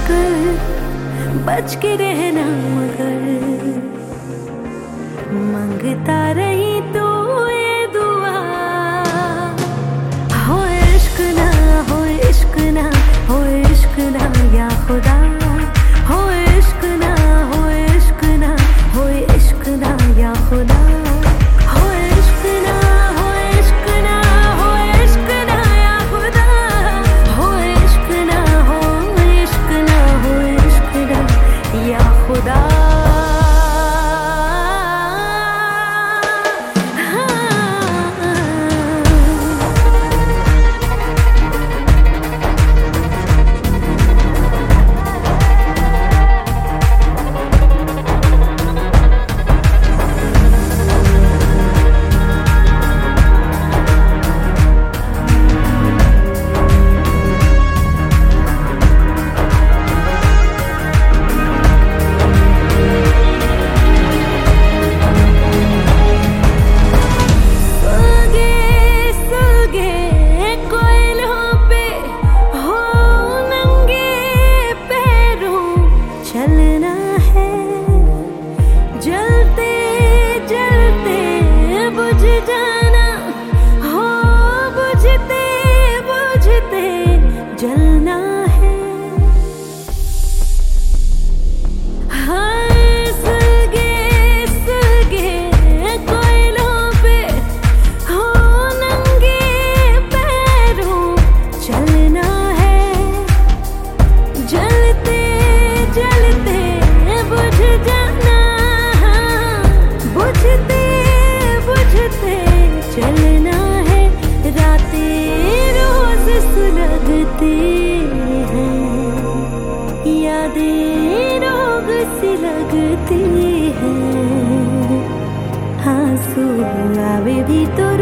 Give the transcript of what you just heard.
कर बच के रहना, मगर मांगता रही तो ये दुआ। हो इश्क ना, हो इश्क ना, हो इश्क ना या खुदा। हो इश्क ना, हो इश्क ना, हो इश्क ना या खुदा। हो इश्क ना, हो इश्क ना, हो इश्क ना या खुदा। हो इश्क ना, हो इश्क ना, हो इश्क ना या खुदा। चलना है जलते जलते बुझ जाना, हो बुझते बुझते जलना है। हाँ सुलगे सुलगे कोयलों पे हो नंगे पैरों चलना है। जलते जलते बुझ जाना, बुझते बुझते चलना है। रातें रोज सुलगती हैं, यादें रोग सी लगती हैं। आंसू आवे भी तो